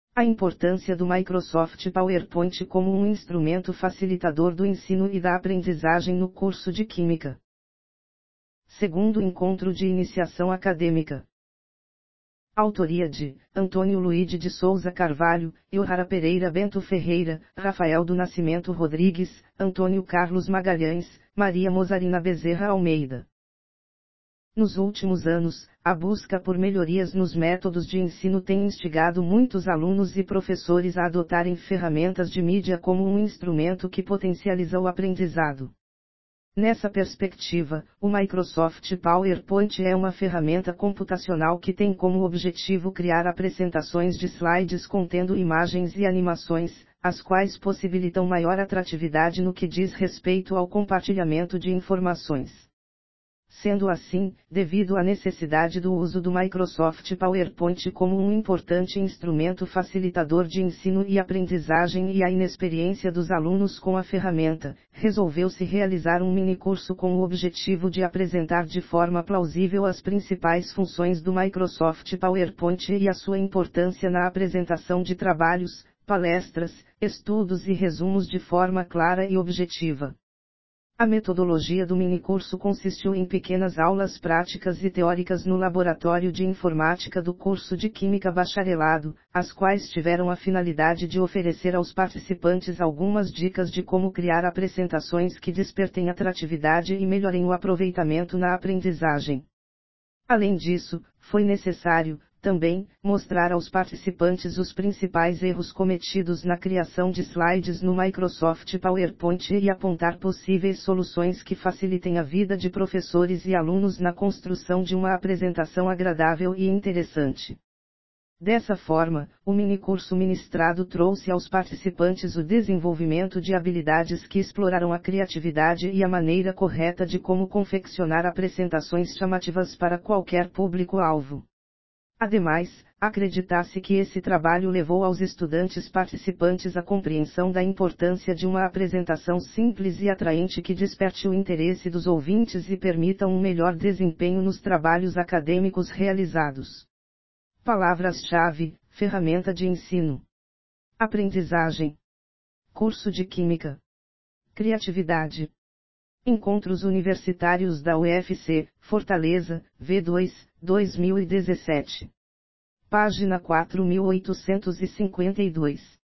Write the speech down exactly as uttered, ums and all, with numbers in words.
A importância do Microsoft PowerPoint como um instrumento facilitador do ensino e da aprendizagem no curso de Química. Segundo encontro de iniciação acadêmica. Autoria de Antônio Luide de Souza Carvalho, Euhara Pereira Bento Ferreira, Rafael do Nascimento Rodrigues, Antônio Carlos Magalhães, Maria Mozarina Bezerra Almeida. Nos últimos anos, a busca por melhorias nos métodos de ensino tem instigado muitos alunos e professores a adotarem ferramentas de mídia como um instrumento que potencializa o aprendizado. Nessa perspectiva, o Microsoft PowerPoint é uma ferramenta computacional que tem como objetivo criar apresentações de slides contendo imagens e animações, as quais possibilitam maior atratividade no que diz respeito ao compartilhamento de informações. Sendo assim, devido à necessidade do uso do Microsoft PowerPoint como um importante instrumento facilitador de ensino e aprendizagem e a inexperiência dos alunos com a ferramenta, resolveu-se realizar um minicurso com o objetivo de apresentar de forma plausível as principais funções do Microsoft PowerPoint e a sua importância na apresentação de trabalhos, palestras, estudos e resumos de forma clara e objetiva. A metodologia do minicurso consistiu em pequenas aulas práticas e teóricas no Laboratório de Informática do curso de Química Bacharelado, as quais tiveram a finalidade de oferecer aos participantes algumas dicas de como criar apresentações que despertem atratividade e melhorem o aproveitamento na aprendizagem. Além disso, foi necessário, também, mostrar aos participantes os principais erros cometidos na criação de slides no Microsoft PowerPoint e apontar possíveis soluções que facilitem a vida de professores e alunos na construção de uma apresentação agradável e interessante. Dessa forma, o minicurso ministrado trouxe aos participantes o desenvolvimento de habilidades que exploraram a criatividade e a maneira correta de como confeccionar apresentações chamativas para qualquer público-alvo. Ademais, acredita-se que esse trabalho levou aos estudantes participantes a compreensão da importância de uma apresentação simples e atraente que desperte o interesse dos ouvintes e permita um melhor desempenho nos trabalhos acadêmicos realizados. Palavras-chave: ferramenta de ensino, aprendizagem, curso de Química, criatividade. Encontros Universitários da U F C, Fortaleza, V dois, dois mil e dezessete. Página quatro mil oitocentos e cinquenta e dois.